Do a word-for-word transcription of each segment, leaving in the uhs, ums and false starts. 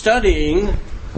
Studying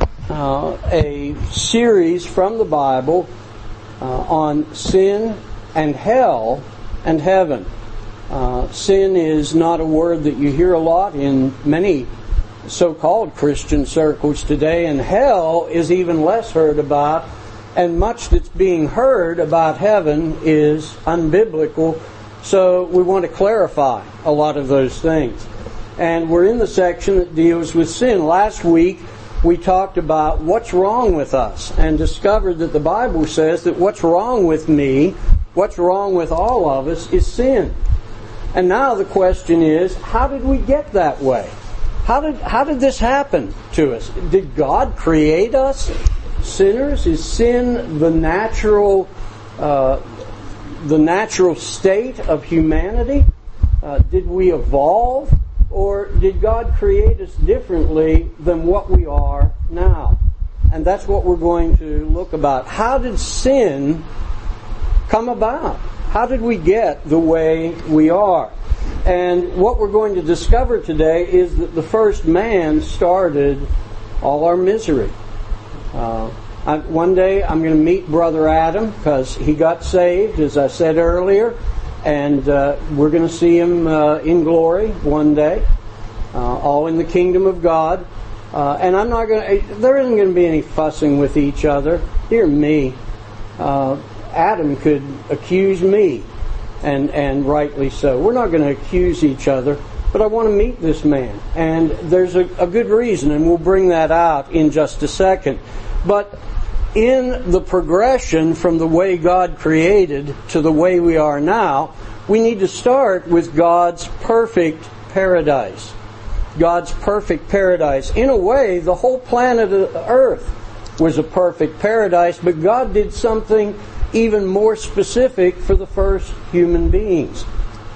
uh, a series from the Bible uh, on sin and hell and heaven. Uh, sin is not a word that you hear a lot in many so-called Christian circles today, and hell is even less heard about, and much that's being heard about heaven is unbiblical, so we want to clarify a lot of those things. And we're in the section that deals with sin. Last week, we talked about what's wrong with us and discovered that the Bible says that what's wrong with me, what's wrong with all of us, is sin. And now the question is, how did we get that way? How did how did this happen to us? Did God create us sinners? Is sin the natural uh, the natural state of humanity? Uh, did we evolve? Or did God create us differently than what we are now? And that's what we're going to look about. How did sin come about? How did we get the way we are? And what we're going to discover today is that the first man started all our misery. Uh, I, one day I'm going to meet Brother Adam because he got saved, as I said earlier. And uh, we're going to see him uh, in glory one day, uh, all in the kingdom of God. Uh, and I'm not going to. There isn't going to be any fussing with each other. Dear me, uh, Adam could accuse me, and and rightly so. We're not going to accuse each other, but I want to meet this man, and there's a, a good reason, and we'll bring that out in just a second. But in the progression from the way God created to the way we are now, we need to start with God's perfect paradise. God's perfect paradise. In a way, the whole planet Earth was a perfect paradise, but God did something even more specific for the first human beings.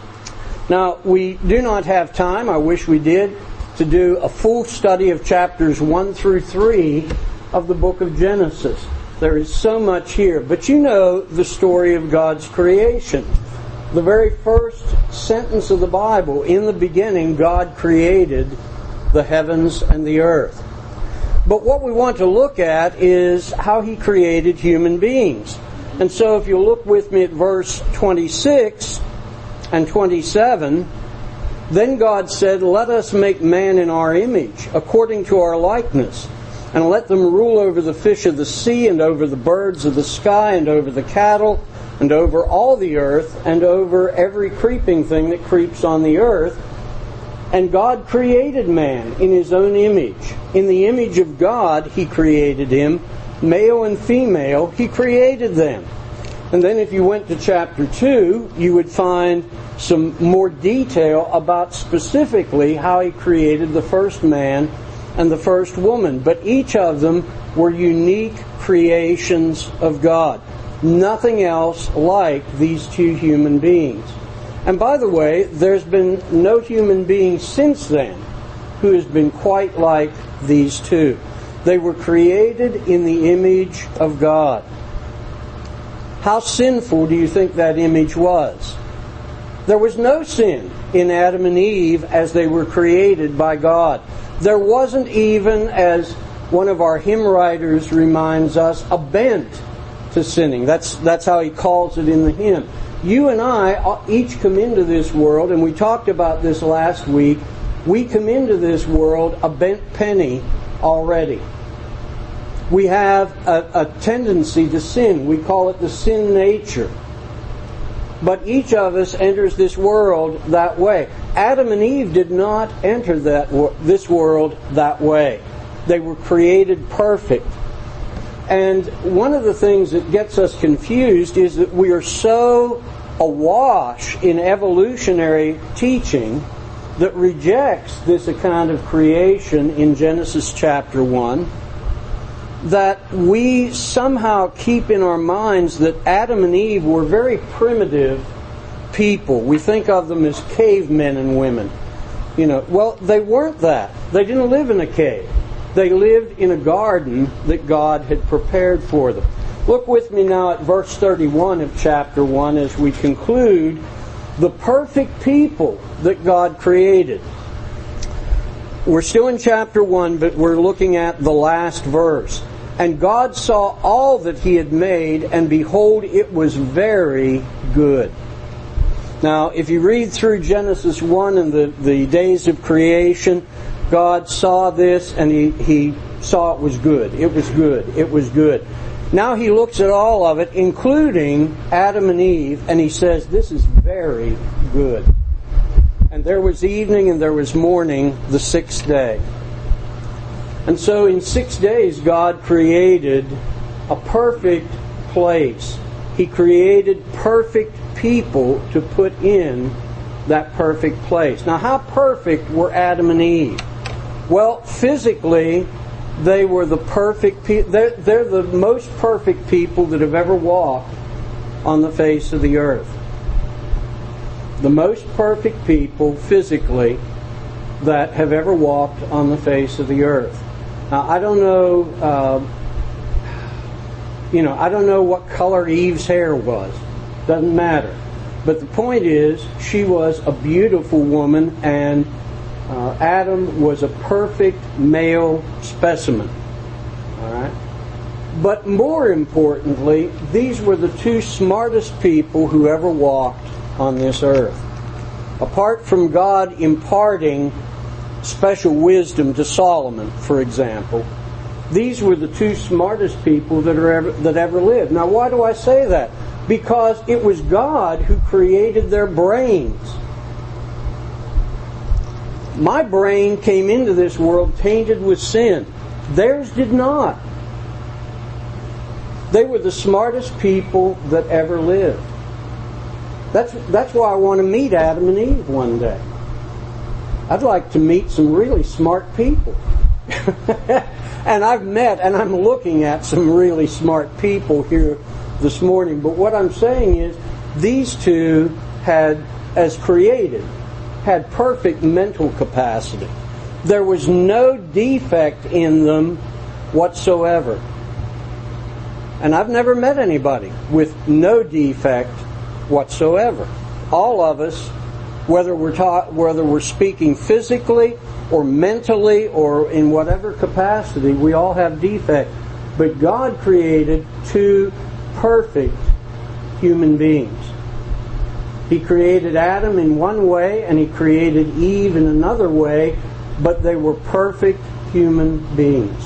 Now, we do not have time, I wish we did, to do a full study of chapters one through three of the book of Genesis. There is so much here. But you know the story of God's creation. The very first sentence of the Bible, in the beginning, God created the heavens and the earth. But what we want to look at is how He created human beings. And so if you look with me at verse twenty-six and twenty-seven, then God said, "Let us make man in our image, according to our likeness, and let them rule over the fish of the sea, and over the birds of the sky, and over the cattle, and over all the earth, and over every creeping thing that creeps on the earth." And God created man in His own image. In the image of God He created him. Male and female He created them. And then if you went to chapter two, you would find some more detail about specifically how He created the first man and the first woman. But each of them were unique creations of God. Nothing else like these two human beings. And by the way, there's been no human being since then who has been quite like these two. They were created in the image of God. How sinful do you think that image was? There was no sin in Adam and Eve as they were created by God. There wasn't even, as one of our hymn writers reminds us, a bent to sinning. That's that's how he calls it in the hymn. You and I each come into this world, and we talked about this last week, we come into this world a bent penny already. We have a, a tendency to sin. We call it the sin nature. But each of us enters this world that way. Adam and Eve did not enter that this world that way. They were created perfect. And one of the things that gets us confused is that we are so awash in evolutionary teaching that rejects this account of creation in Genesis chapter one, that we somehow keep in our minds that Adam and Eve were very primitive people. We think of them as cavemen and women. You know, well, they weren't that. They didn't live in a cave. They lived in a garden that God had prepared for them. Look with me now at verse thirty-one of chapter one as we conclude the perfect people that God created. we're still in chapter one, but we're looking at the last verse. And God saw all that He had made, and behold, it was very good. Now, if you read through Genesis one and the, the days of creation, God saw this and he, he saw it was good. It was good. It was good. Now He looks at all of it, including Adam and Eve, and He says, this is very good. And there was evening and there was morning the sixth day. And so in six days God created a perfect place. He created perfect people to put in that perfect place. Now, how perfect were Adam and Eve? Well, physically, they were the perfect people. They're, they're the most perfect people that have ever walked on the face of the earth. The most perfect people physically that have ever walked on the face of the earth. Now, I don't know, uh, you know, I don't know what color Eve's hair was. Doesn't matter. But the point is, she was a beautiful woman, and uh, Adam was a perfect male specimen. All right. But more importantly, these were the two smartest people who ever walked on this earth. Apart from God imparting special wisdom to Solomon, for example, these were the two smartest people that are ever, that ever lived. Now, why do I say that? Because it was God who created their brains. My brain came into this world tainted with sin. Theirs did not. They were the smartest people that ever lived. That's, that's why I want to meet Adam and Eve one day. I'd like to meet some really smart people. And I've met and I'm looking at some really smart people here this morning. But what I'm saying is, these two had, as created, had perfect mental capacity. There was no defect in them whatsoever. And I've never met anybody with no defect whatsoever. All of us, whether we're ta- whether we're speaking physically or mentally or in whatever capacity, we all have defect. But God created two perfect human beings. He created Adam in one way and He created Eve in another way, but they were perfect human beings.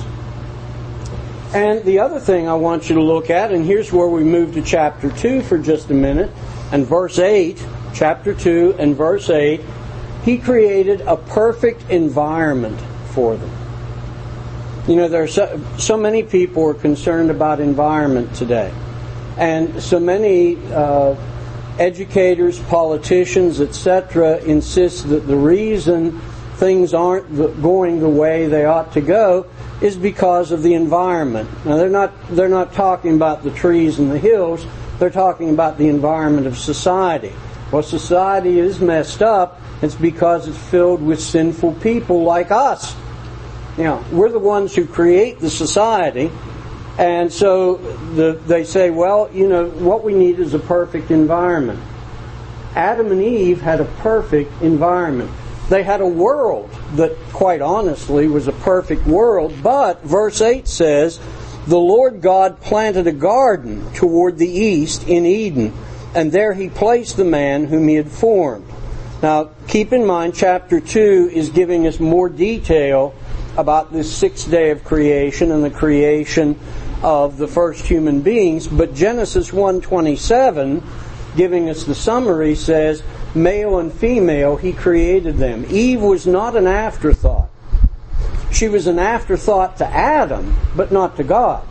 And the other thing I want you to look at, and here's where we move to chapter two for just a minute, and verse eight, chapter two and verse eight, He created a perfect environment for them. You know, there are so, so many people are concerned about environment today. And so many uh, educators, politicians, et cetera insist that the reason things aren't the, going the way they ought to go is because of the environment. Now, they're not they're not talking about the trees and the hills. They're talking about the environment of society. Well, society is messed up. It's because it's filled with sinful people like us. You know, we're the ones who create the society. And so the, they say, well, you know, what we need is a perfect environment. Adam and Eve had a perfect environment. They had a world that, quite honestly, was a perfect world. But verse eight says, the Lord God planted a garden toward the east in Eden, and there He placed the man whom He had formed. Now, keep in mind, chapter two is giving us more detail about this sixth day of creation and the creation of the first human beings. But Genesis one twenty-seven, giving us the summary, says, male and female, He created them. Eve was not an afterthought. She was an afterthought to Adam, but not to God.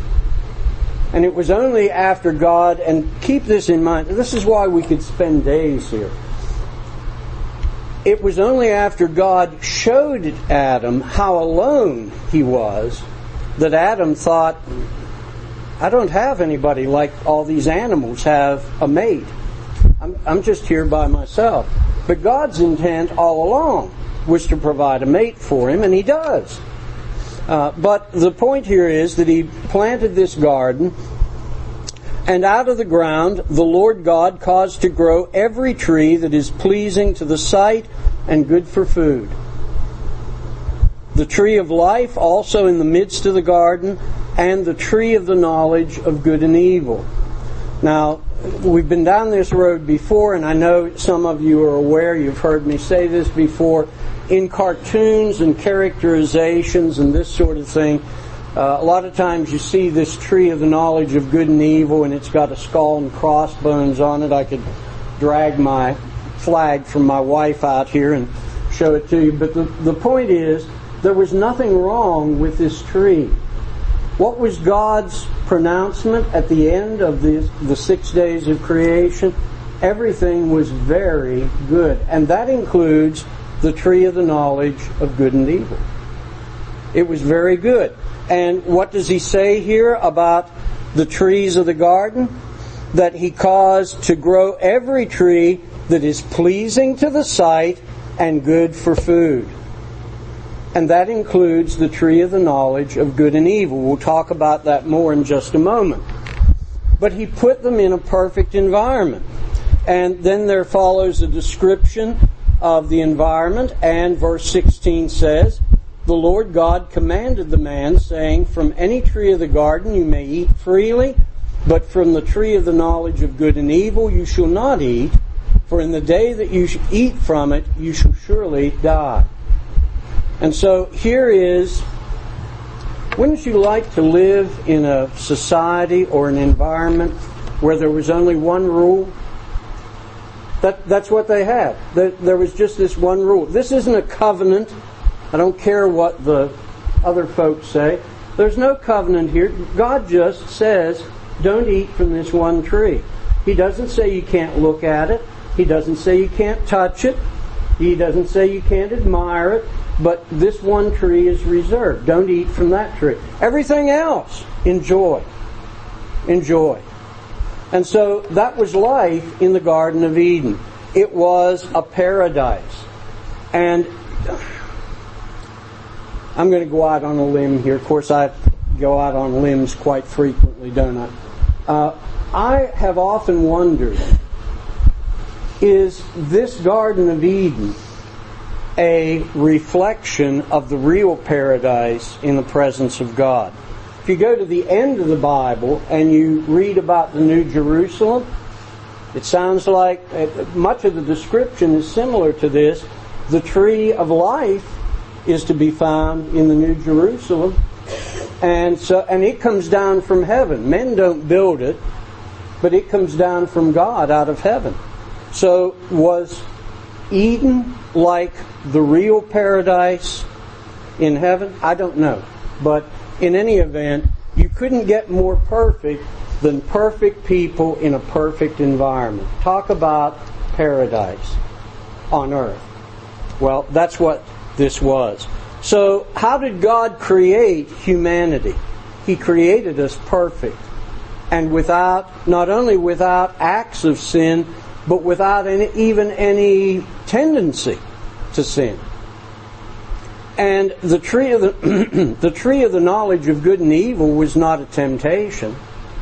And it was only after God, and keep this in mind, this is why we could spend days here. It was only after God showed Adam how alone he was that Adam thought, I don't have anybody like all these animals have a mate. I'm, I'm just here by myself. But God's intent all along was to provide a mate for him, and He does. Uh, but the point here is that He planted this garden, and out of the ground the Lord God caused to grow every tree that is pleasing to the sight and good for food. the tree of life also in the midst of the garden, and the tree of the knowledge of good and evil. Now, we've been down this road before, and I know some of you are aware, you've heard me say this before, in cartoons and characterizations and this sort of thing, uh, a lot of times you see this tree of the knowledge of good and evil, and it's got a skull and crossbones on it. I could drag my flag from my wife out here and show it to you. But the, the point is, there was nothing wrong with this tree. What was God's pronouncement at the end of the, the six days of creation? Everything was very good. And that includes the tree of the knowledge of good and evil. It was very good. And what does he say here about the trees of the garden? That he caused to grow every tree that is pleasing to the sight and good for food. And that includes the tree of the knowledge of good and evil. We'll talk about that more in just a moment. But he put them in a perfect environment. And then there follows a description of the environment, and verse sixteen says, "The Lord God commanded the man, saying, From any tree of the garden you may eat freely, but from the tree of the knowledge of good and evil you shall not eat, for in the day that you eat from it you shall surely die." And so here is, wouldn't you like to live in a society or an environment where there was only one rule? That, that's what they had. There, there was just this one rule. This isn't a covenant. I don't care what the other folks say. There's no covenant here. God just says, don't eat from this one tree. He doesn't say you can't look at it. He doesn't say you can't touch it. He doesn't say you can't admire it. But this one tree is reserved. Don't eat from that tree. Everything else, enjoy. Enjoy. And so that was life in the Garden of Eden. It was a paradise. And I'm going to go out on a limb here. Of course, I go out on limbs quite frequently, don't I? Uh, I have often wondered, is this Garden of Eden a reflection of the real paradise in the presence of God? If you go to the end of the Bible and you read about the New Jerusalem, it sounds like much of the description is similar to this. The tree of life is to be found in the New Jerusalem, and so and it comes down from heaven. Men don't build it, but it comes down from God out of heaven. So was Eden like the real paradise in heaven? I don't know. But in any event, you couldn't get more perfect than perfect people in a perfect environment. Talk about paradise on earth. Well, that's what this was. So, how did God create humanity? He created us perfect. And without, not only without acts of sin, but without any, even any tendency to sin. And the tree of the the tree of the knowledge of good and evil was not a temptation.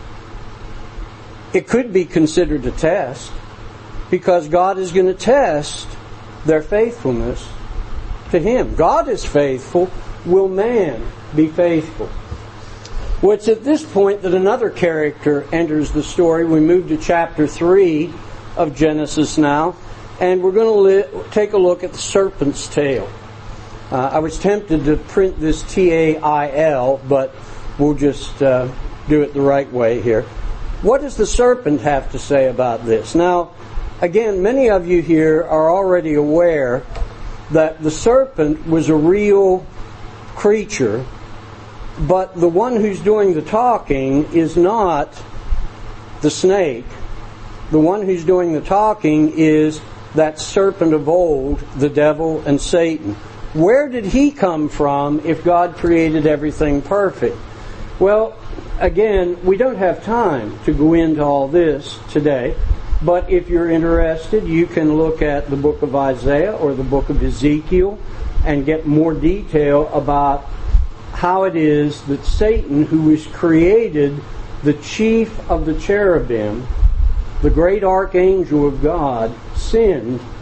It could be considered a test, because God is going to test their faithfulness to Him. God is faithful. Will man be faithful? Well, it's at this point that another character enters the story. We move to chapter three of Genesis now, and we're going to li- take a look at the serpent's tail. Uh, I was tempted to print this T A I L, but we'll just uh, do it the right way here. What does the serpent have to say about this? Now, again, many of you here are already aware that the serpent was a real creature, but the one who's doing the talking is not the snake. The one who's doing the talking is that serpent of old, the devil and Satan. Where did he come from if God created everything perfect? Well, again, we don't have time to go into all this today, but if you're interested, you can look at the book of Isaiah or the book of Ezekiel and get more detail about how it is that Satan, who was created the chief of the cherubim, the great archangel of God, sinned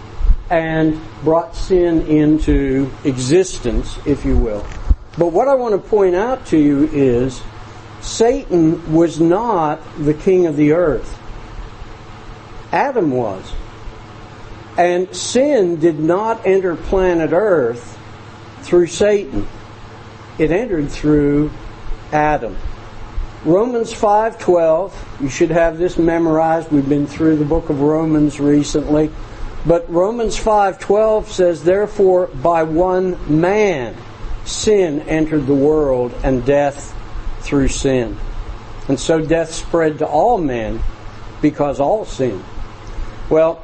and brought sin into existence, if you will. But what I want to point out to you is Satan was not the king of the earth. Adam was. And sin did not enter planet Earth through Satan. It entered through Adam. Romans five twelve, you should have this memorized. We've been through the book of Romans recently. But Romans five twelve says, therefore by one man sin entered the world, and death through sin. And so death spread to all men because all sinned. Well,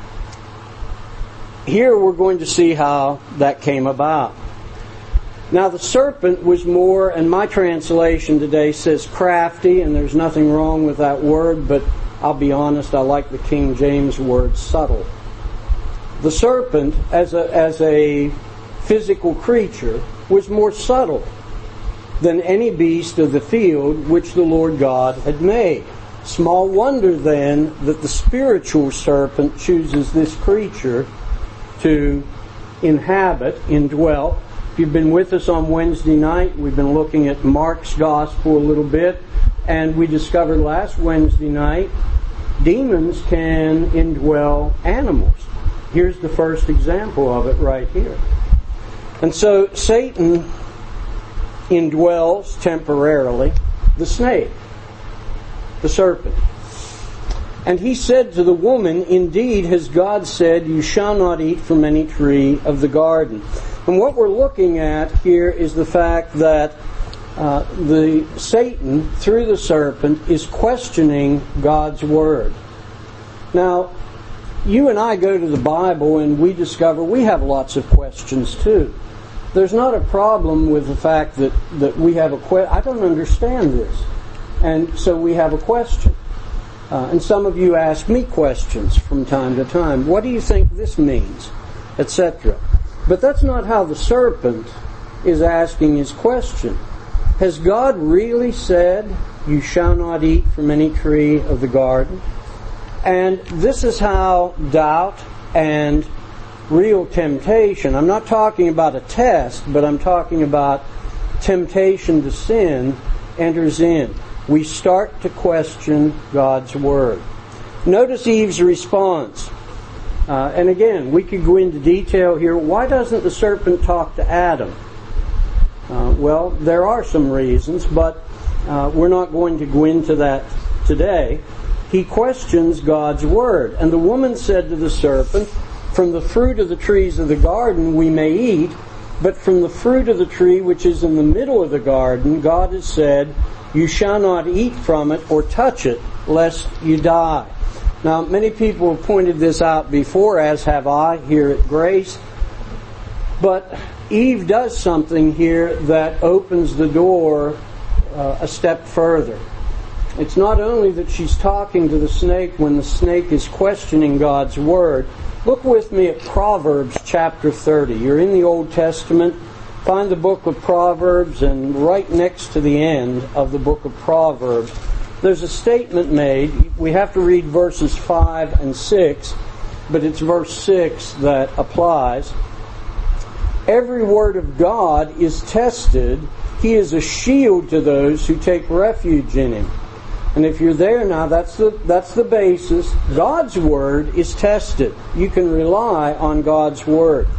here we're going to see how that came about. Now the serpent was more, and my translation today says crafty, and there's nothing wrong with that word, but I'll be honest, I like the King James word subtle. The serpent, as a, as a physical creature, was more subtle than any beast of the field which the Lord God had made. Small wonder then that the spiritual serpent chooses this creature to inhabit, indwell. If you've been with us on Wednesday night, we've been looking at Mark's Gospel a little bit, and we discovered last Wednesday night demons can indwell animals. Here's the first example of it right here. And so Satan indwells temporarily the snake, the serpent. And he said to the woman, indeed has God said, you shall not eat from any tree of the garden. And what we're looking at here is the fact that uh, the Satan, through the serpent, is questioning God's word. Now, you and I go to the Bible and we discover we have lots of questions too. There's not a problem with the fact that, that we have a question. I don't understand this. And so we have a question. Uh, and some of you ask me questions from time to time. What do you think this means? Etc. But that's not how the serpent is asking his question. Has God really said, you shall not eat from any tree of the garden? And this is how doubt and real temptation, I'm not talking about a test, but I'm talking about temptation to sin, enters in. We start to question God's word. Notice Eve's response. Uh, and again, we could go into detail here. Why doesn't the serpent talk to Adam? Uh, well, there are some reasons, but uh, we're not going to go into that today. He questions God's word. And the woman said to the serpent, from the fruit of the trees of the garden we may eat, but from the fruit of the tree which is in the middle of the garden, God has said, you shall not eat from it or touch it, lest you die. Now, many people have pointed this out before, as have I here at Grace. But Eve does something here that opens the door uh, a step further. It's not only that she's talking to the snake when the snake is questioning God's word. Look with me at Proverbs chapter thirty. You're in the Old Testament. Find the book of Proverbs, and right next to the end of the book of Proverbs, there's a statement made. We have to read verses five and six, but it's verse six that applies. Every word of God is tested. He is a shield to those who take refuge in him. And if you're there now, that's the that's the basis. God's word is tested. You can rely on God's word.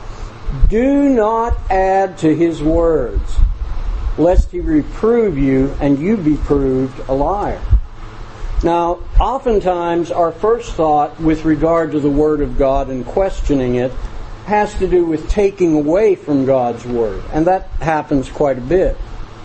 Do not add to his words, lest he reprove you and you be proved a liar. Now, oftentimes our first thought with regard to the word of God and questioning it has to do with taking away from God's word. And that happens quite a bit.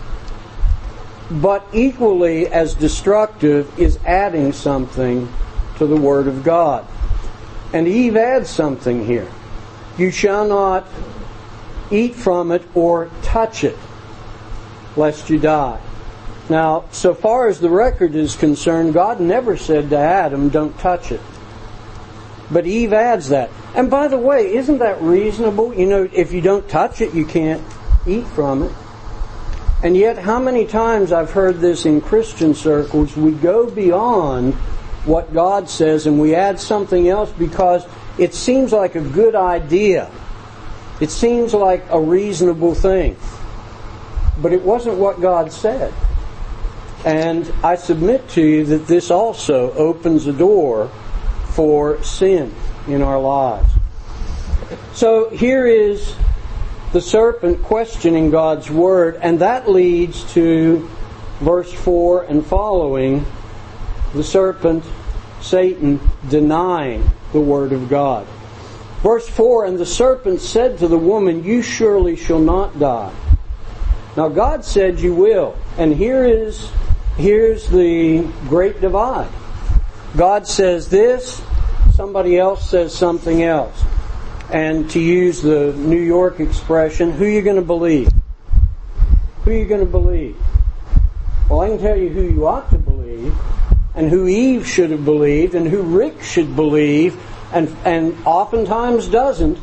But equally as destructive is adding something to the word of God. And Eve adds something here. You shall not eat from it or touch it, lest you die. Now, so far as the record is concerned, God never said to Adam, don't touch it. But Eve adds that. And by the way, isn't that reasonable? You know, if you don't touch it, you can't eat from it. And yet, how many times I've heard this in Christian circles, we go beyond what God says and we add something else because it seems like a good idea. It seems like a reasonable thing. But it wasn't what God said. And I submit to you that this also opens a door for sin in our lives. So here is the serpent questioning God's Word, and that leads to verse four and following, the serpent, Satan, denying the Word of God. Verse four, and the serpent said to the woman, you surely shall not die. Now God said you will, and here is here's the great divide. God says this, somebody else says something else. And to use the New York expression, who are you going to believe? Who are you going to believe? Well, I can tell you who you ought to believe, and who Eve should have believed, and who Rick should believe, and, and oftentimes doesn't.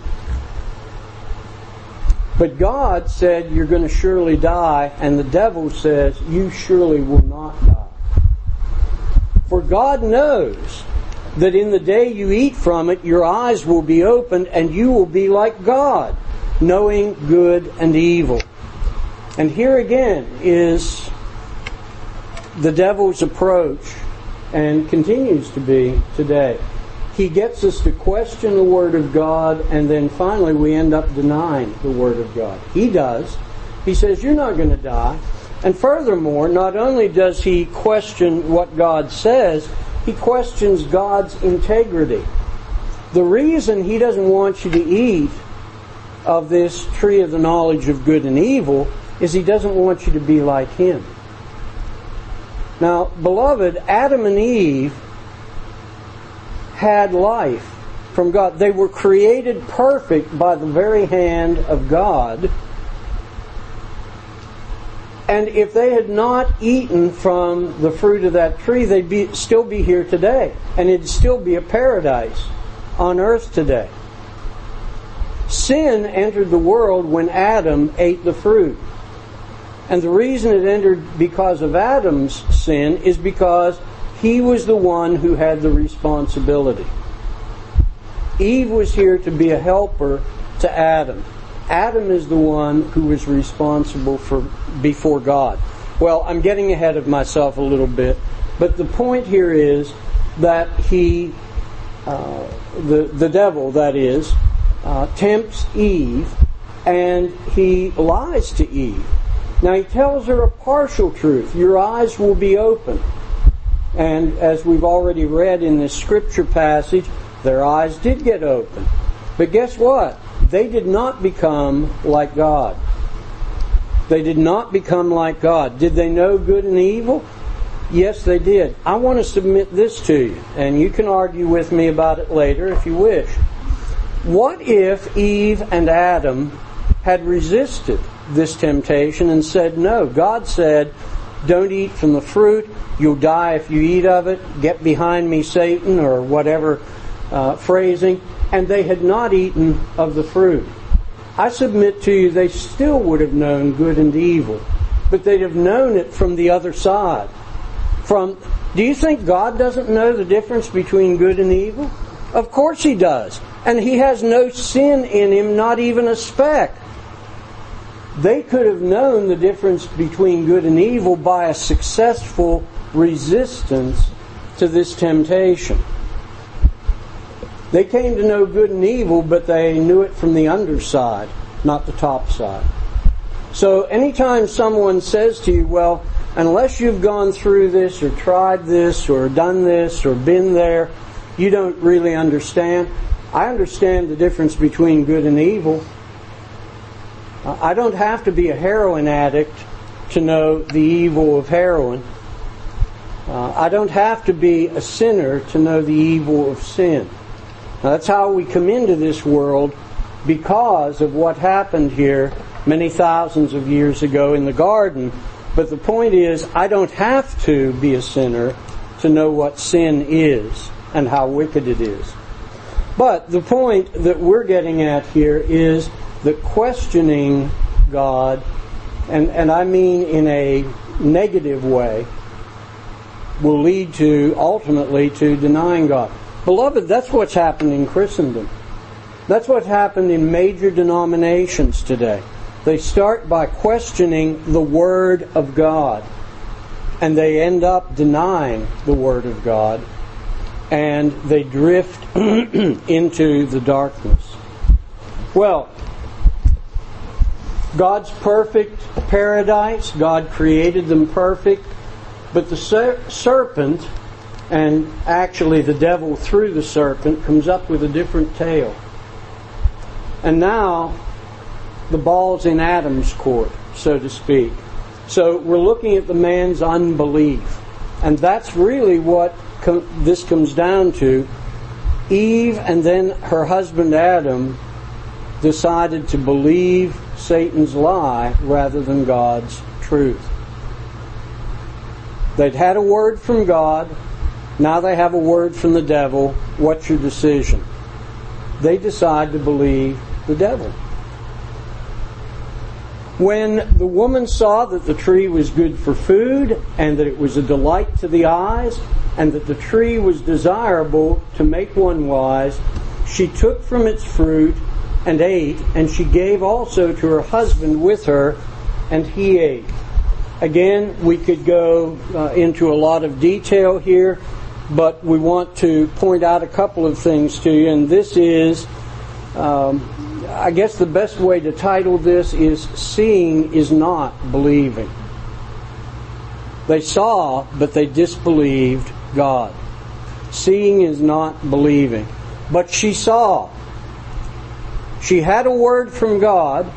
But God said you're going to surely die, and the devil says you surely will not die. For God knows that in the day you eat from it, your eyes will be opened, and you will be like God, knowing good and evil. And here again is the devil's approach, and continues to be today. He gets us to question the Word of God, and then finally we end up denying the Word of God. He does. He says, you're not going to die. And furthermore, not only does he question what God says, he questions God's integrity. The reason he doesn't want you to eat of this tree of the knowledge of good and evil is he doesn't want you to be like him. Now, beloved, Adam and Eve had life from God. They were created perfect by the very hand of God. And if they had not eaten from the fruit of that tree, they'd be, still be here today. And it'd still be a paradise on earth today. Sin entered the world when Adam ate the fruit. And the reason it entered because of Adam's sin is because he was the one who had the responsibility. Eve was here to be a helper to Adam. Adam is the one who was responsible for before God. Well, I'm getting ahead of myself a little bit, but the point here is that he, uh, the the devil, that is, uh, tempts Eve, and he lies to Eve. Now he tells her a partial truth. Your eyes will be open. And as we've already read in this scripture passage, their eyes did get open. But guess what? They did not become like God. They did not become like God. Did they know good and evil? Yes, they did. I want to submit this to you, and you can argue with me about it later if you wish. What if Eve and Adam had resisted this temptation and said no? God said, don't eat from the fruit. You'll die if you eat of it. Get behind me, Satan, or whatever uh, phrasing. And they had not eaten of the fruit. I submit to you they still would have known good and evil. But they'd have known it from the other side. From, do you think God doesn't know the difference between good and evil? Of course He does. And He has no sin in Him, not even a speck. They could have known the difference between good and evil by a successful resistance to this temptation. They came to know good and evil, but they knew it from the underside, not the top side. So anytime someone says to you, well, unless you've gone through this or tried this or done this or been there, you don't really understand. I understand the difference between good and evil. I don't have to be a heroin addict to know the evil of heroin. Uh, I don't have to be a sinner to know the evil of sin. Now, that's how we come into this world, because of what happened here many thousands of years ago in the garden. But the point is, I don't have to be a sinner to know what sin is and how wicked it is. But the point that we're getting at here is that questioning God, and, and I mean in a negative way, will lead to, ultimately, to denying God. Beloved, that's what's happened in Christendom. That's what happened in major denominations today. They start by questioning the Word of God, and they end up denying the Word of God, and they drift into the darkness. Well, God's perfect paradise, God created them perfect, but the ser- serpent, and actually the devil through the serpent, comes up with a different tale. And now the ball's in Adam's court, so to speak. So we're looking at the man's unbelief. And that's really what com- this comes down to. Eve and then her husband Adam decided to believe Satan's lie rather than God's truth. They'd had a word from God. Now they have a word from the devil. What's your decision? They decide to believe the devil. When the woman saw that the tree was good for food, and that it was a delight to the eyes, and that the tree was desirable to make one wise, she took from its fruit and ate, and she gave also to her husband with her, and he ate. Again, we could go uh, into a lot of detail here, but we want to point out a couple of things to you, and this is, um, I guess the best way to title this is Seeing is Not Believing. They saw, but they disbelieved God. Seeing is not believing. But she saw. She had a word from God.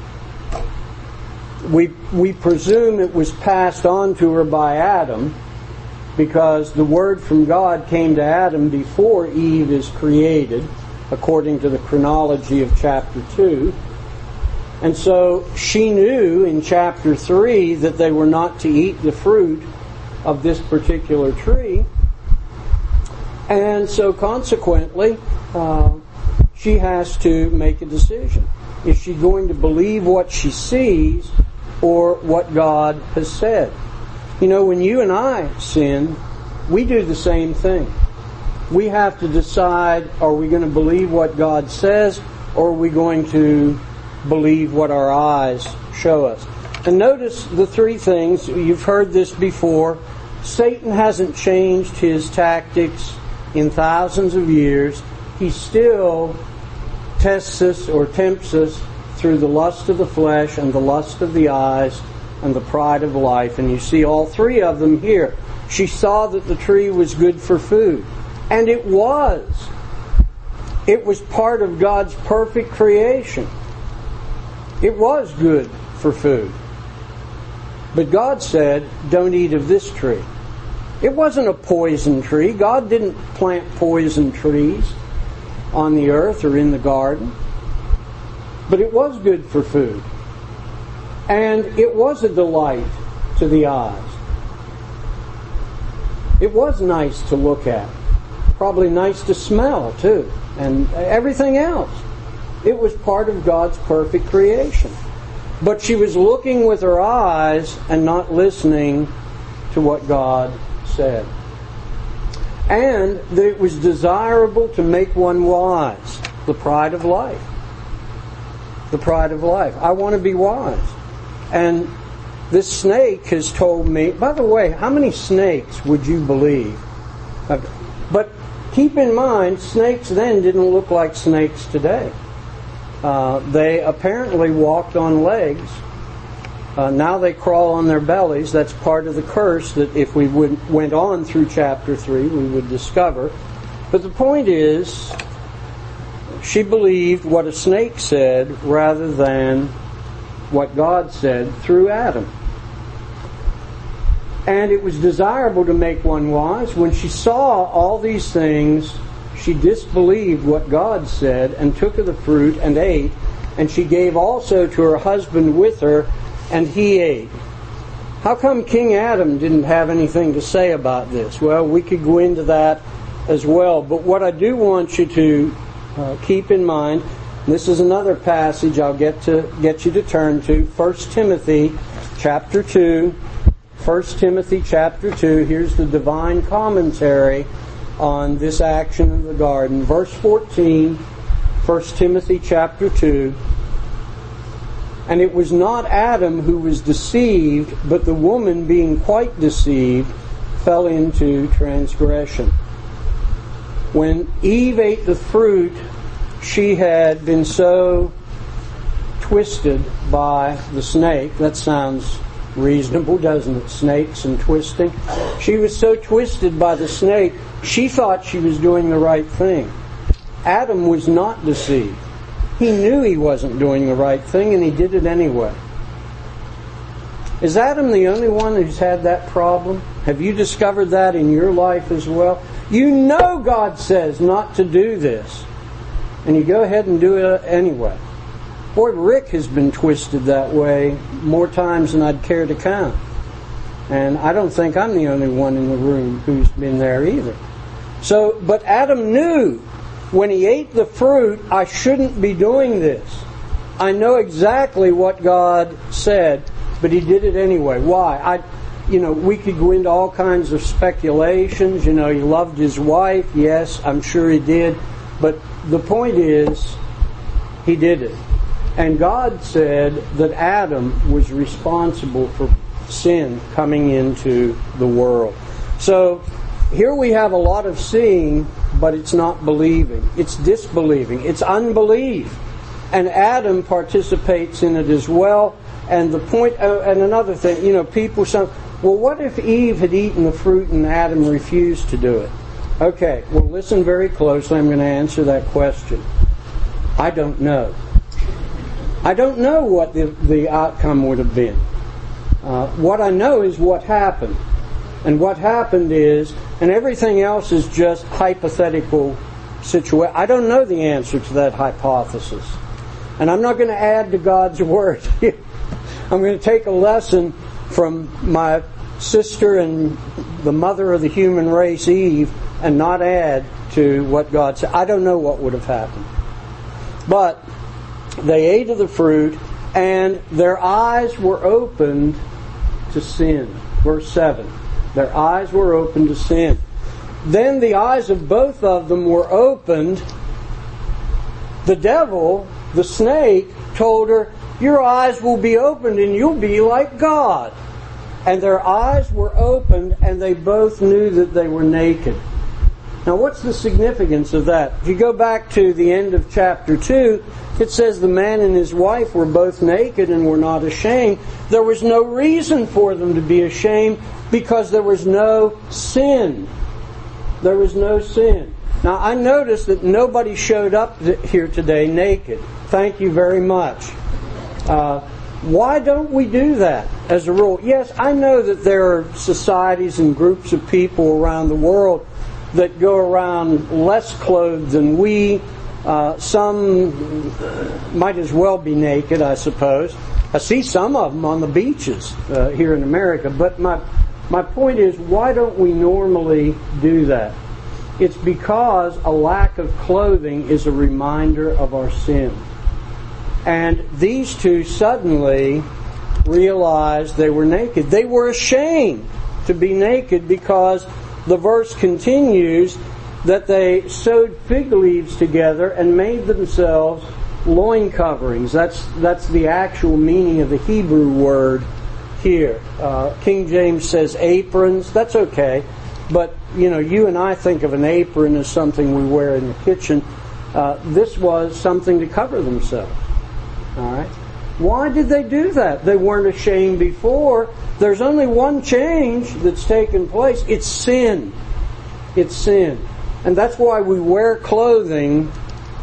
We, we presume it was passed on to her by Adam, because the word from God came to Adam before Eve is created, according to the chronology of chapter two. And so she knew in chapter three that they were not to eat the fruit of this particular tree. And so consequently, uh, she has to make a decision. Is she going to believe what she sees or what God has said? You know, when you and I sin, we do the same thing. We have to decide, are we going to believe what God says, or are we going to believe what our eyes show us? And notice the three things. You've heard this before. Satan hasn't changed his tactics in thousands of years. He still tests us or tempts us through the lust of the flesh and the lust of the eyes and the pride of life. And you see all three of them here. She saw that the tree was good for food. And it was. It was part of God's perfect creation. It was good for food. But God said, don't eat of this tree. It wasn't a poison tree. God didn't plant poison trees on the earth or in the garden. But it was good for food. And it was a delight to the eyes. It was nice to look at. Probably nice to smell, too. And everything else. It was part of God's perfect creation. But she was looking with her eyes and not listening to what God said. And that it was desirable to make one wise. The pride of life. The pride of life. I want to be wise. And this snake has told me, by the way, how many snakes would you believe? But keep in mind, snakes then didn't look like snakes today. Uh, they apparently walked on legs. Uh, now they crawl on their bellies. That's part of the curse that if we would, went on through chapter three, we would discover. But the point is, she believed what a snake said rather than what God said through Adam. And it was desirable to make one wise. When she saw all these things, she disbelieved what God said and took of the fruit and ate. And she gave also to her husband with her, and he ate. How come King Adam didn't have anything to say about this? Well, we could go into that as well. But what I do want you to uh, keep in mind, this is another passage I'll get to get you to turn to, First Timothy chapter two. First Timothy chapter two. Here's the divine commentary on this action in the garden. Verse fourteen, First Timothy chapter two. And it was not Adam who was deceived, but the woman, being quite deceived, fell into transgression. When Eve ate the fruit, she had been so twisted by the snake. That sounds reasonable, doesn't it? Snakes and twisting. She was so twisted by the snake, she thought she was doing the right thing. Adam was not deceived. He knew he wasn't doing the right thing, and he did it anyway. Is Adam the only one who's had that problem? Have you discovered that in your life as well? You know God says not to do this, and you go ahead and do it anyway. Boy, Rick has been twisted that way more times than I'd care to count. And I don't think I'm the only one in the room who's been there either. So, but Adam knew when he ate the fruit, I shouldn't be doing this. I know exactly what God said, but he did it anyway. Why? I, you know, we could go into all kinds of speculations. You know, he loved his wife. Yes, I'm sure he did. But the point is, he did it. And God said that Adam was responsible for sin coming into the world. So here we have a lot of seeing, but it's not believing. It's disbelieving. It's unbelief. And Adam participates in it as well. And the point, uh, and another thing, you know, people say, well, what if Eve had eaten the fruit and Adam refused to do it? Okay, well, listen very closely. I'm going to answer that question. I don't know. I don't know what the, the outcome would have been. Uh, what I know is what happened. And what happened is, and everything else is just hypothetical situation. I don't know the answer to that hypothesis. And I'm not going to add to God's word. I'm going to take a lesson from my sister and the mother of the human race, Eve, and not add to what God said. I don't know what would have happened. But they ate of the fruit, and their eyes were opened to sin. Verse seven. Their eyes were opened to sin. Then the eyes of both of them were opened. The devil, the snake, told her, your eyes will be opened and you'll be like God. And their eyes were opened, and they both knew that they were naked. Now, what's the significance of that? If you go back to the end of chapter two, it says the man and his wife were both naked and were not ashamed. There was no reason for them to be ashamed because there was no sin. There was no sin. Now, I noticed that nobody showed up here today naked. Thank you very much. Uh, why don't we do that as a rule? Yes, I know that there are societies and groups of people around the world that go around less clothed than we. Uh, some might as well be naked, I suppose. I see some of them on the beaches uh, here in America. But my my point is, why don't we normally do that? It's because a lack of clothing is a reminder of our sin. And these two suddenly realized they were naked. They were ashamed to be naked because the verse continues that they sewed fig leaves together and made themselves loin coverings. That's that's the actual meaning of the Hebrew word here. Uh, King James says aprons. That's okay. But, you know, you and I think of an apron as something we wear in the kitchen. Uh, this was something to cover themselves. All right. Why did they do that? They weren't ashamed before. There's only one change that's taken place. It's sin. It's sin. And that's why we wear clothing,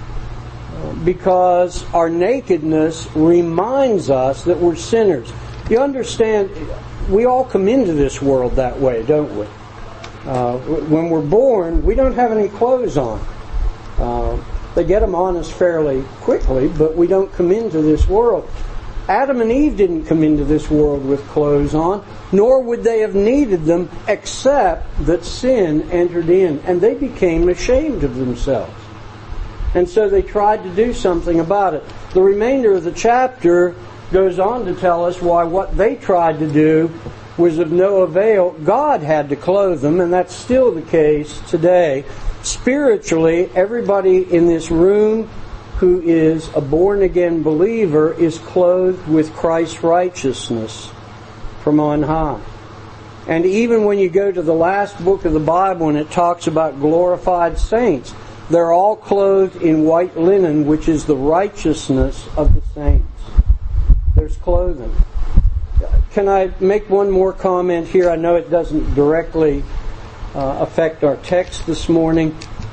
because our nakedness reminds us that we're sinners. You understand, we all come into this world that way, don't we? Uh, when we're born, we don't have any clothes on. Uh, they get them on us fairly quickly, but we don't come into this world. Adam and Eve didn't come into this world with clothes on, nor would they have needed them, except that sin entered in, and they became ashamed of themselves. And so they tried to do something about it. The remainder of the chapter goes on to tell us why what they tried to do was of no avail, God had to clothe them, and that's still the case today. Spiritually, everybody in this room who is a born-again believer is clothed with Christ's righteousness from on high. And even when you go to the last book of the Bible and it talks about glorified saints, they're all clothed in white linen, which is the righteousness of the saints. There's clothing. Can I make one more comment here? I know it doesn't directly uh, affect our text this morning,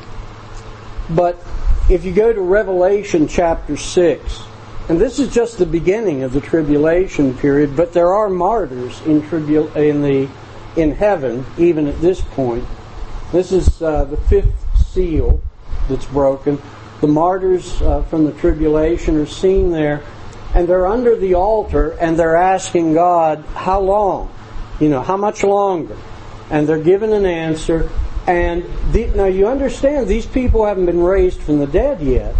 but if you go to Revelation chapter six, and this is just the beginning of the tribulation period, but there are martyrs in tribul- in the in heaven even at this point. This is uh, the fifth seal that's broken. The martyrs uh, from the tribulation are seen there, and they're under the altar, and they're asking God, how long? You know, how much longer? And they're given an answer. And the, now you understand, these people haven't been raised from the dead yet.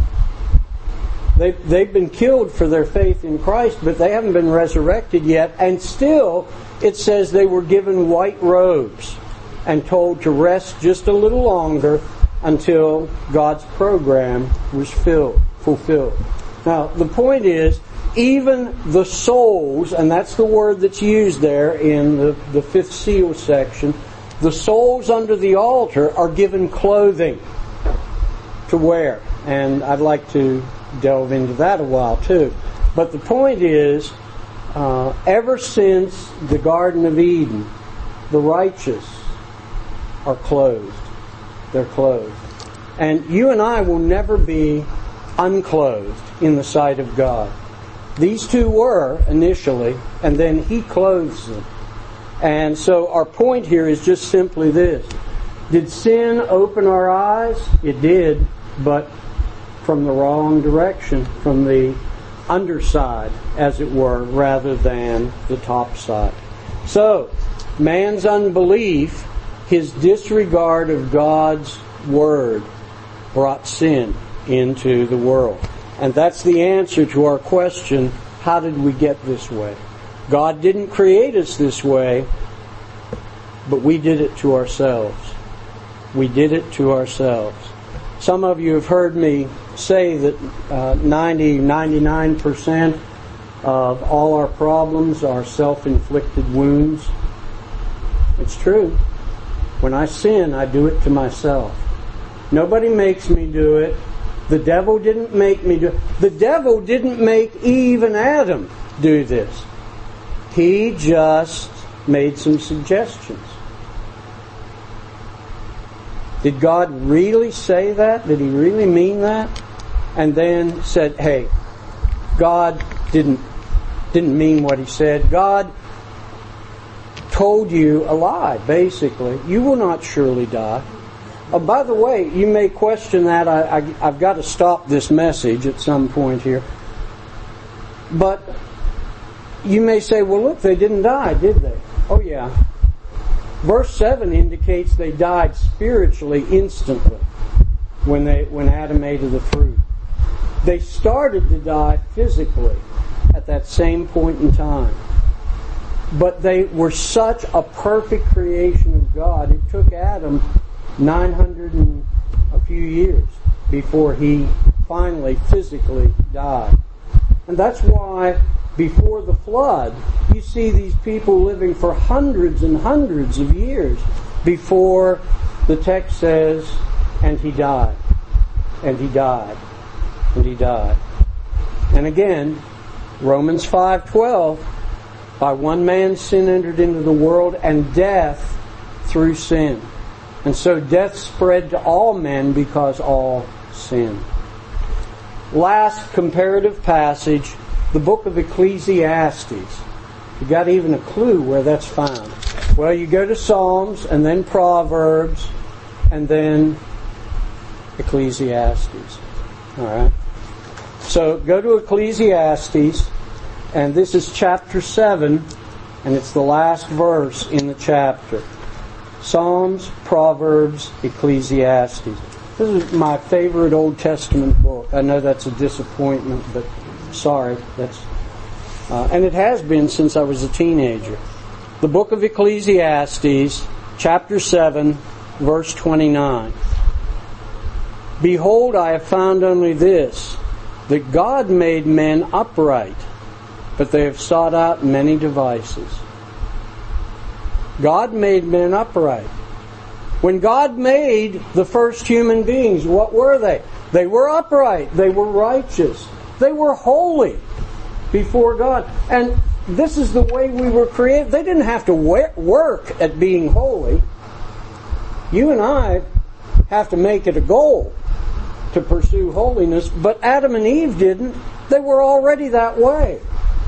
They've, they've been killed for their faith in Christ, but they haven't been resurrected yet. And still, it says they were given white robes and told to rest just a little longer until God's program was filled, fulfilled. Now, the point is, even the souls, and that's the word that's used there in the, the fifth seal section, the souls under the altar are given clothing to wear. And I'd like to delve into that a while too. But the point is, uh, ever since the Garden of Eden, the righteous are clothed. They're clothed. And you and I will never be unclothed in the sight of God. These two were initially, and then He clothes them. And so our point here is just simply this. Did sin open our eyes? It did, but from the wrong direction, from the underside, as it were, rather than the top side. So, man's unbelief, his disregard of God's Word, brought sin into the world. And that's the answer to our question, how did we get this way? God didn't create us this way, but we did it to ourselves. We did it to ourselves. Some of you have heard me say that uh, ninety, ninety-nine percent of all our problems are self-inflicted wounds. It's true. When I sin, I do it to myself. Nobody makes me do it. The devil didn't make me do it. The devil didn't make Eve and Adam do this. He just made some suggestions. Did God really say that? Did He really mean that? And then said, hey, God didn't didn't mean what He said. God told you a lie, basically. You will not surely die. Oh, by the way, you may question that. I, I, I've got to stop this message at some point here. But you may say, well, look, they didn't die, did they? Oh, yeah. Verse seven indicates they died spiritually instantly when they when Adam ate of the fruit. They started to die physically at that same point in time. But they were such a perfect creation of God, it took Adam nine hundred and a few years before he finally physically died. And that's why before the flood, you see these people living for hundreds and hundreds of years before the text says, and he died, and he died, and he died. And again, Romans five twelve, by one man's sin entered into the world, and death through sin. And so death spread to all men because all sinned. Last comparative passage, the book of Ecclesiastes. You got even a clue where that's found. Well, you go to Psalms, and then Proverbs, and then Ecclesiastes. All right. So go to Ecclesiastes, and this is chapter seven, and it's the last verse in the chapter. Psalms, Proverbs, Ecclesiastes. This is my favorite Old Testament book. I know that's a disappointment, but sorry, that's uh, and it has been since I was a teenager. The book of Ecclesiastes, chapter seven, verse twenty-nine. Behold, I have found only this, that God made men upright, but they have sought out many devices. God made men upright. When God made the first human beings, what were they? They were upright. They were righteous. They were holy before God. And this is the way we were created. They didn't have to work at being holy. You and I have to make it a goal to pursue holiness, but Adam and Eve didn't. They were already that way.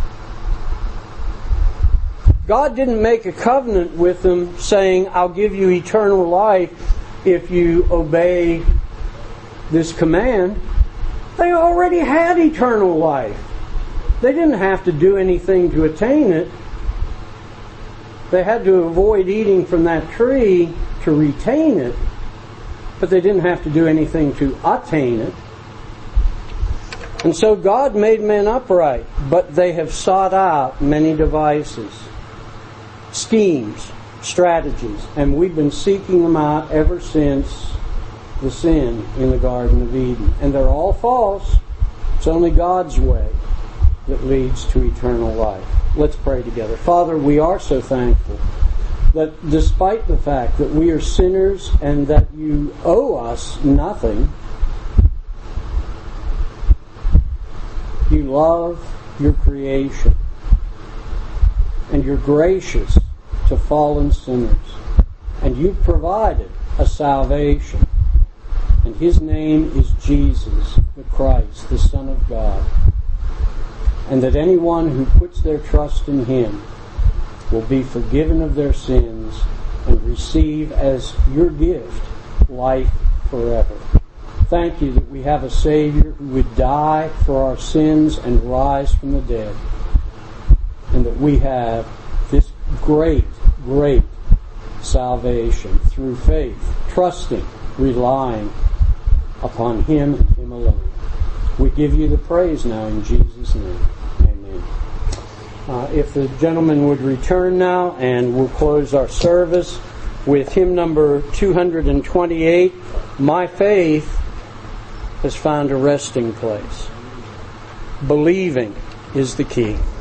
God didn't make a covenant with them saying, I'll give you eternal life if you obey this command. They already had eternal life. They didn't have to do anything to attain it. They had to avoid eating from that tree to retain it, but they didn't have to do anything to attain it. And so God made men upright, but they have sought out many devices, schemes, strategies, and we've been seeking them out ever since the sin in the Garden of Eden. And they're all false. It's only God's way that leads to eternal life. Let's pray together. Father, we are so thankful that despite the fact that we are sinners and that you owe us nothing, you love your creation and you're gracious to fallen sinners. And you've provided a salvation. And His name is Jesus, the Christ, the Son of God. And that anyone who puts their trust in Him will be forgiven of their sins and receive as your gift life forever. Thank you that we have a Savior who would die for our sins and rise from the dead. And that we have this great, great salvation through faith, trusting, relying upon Him and Him alone. We give you the praise now in Jesus' name. Amen. Uh, if the gentleman would return now, and we'll close our service with hymn number two hundred twenty-eight, My Faith Has Found a Resting Place. Believing is the key.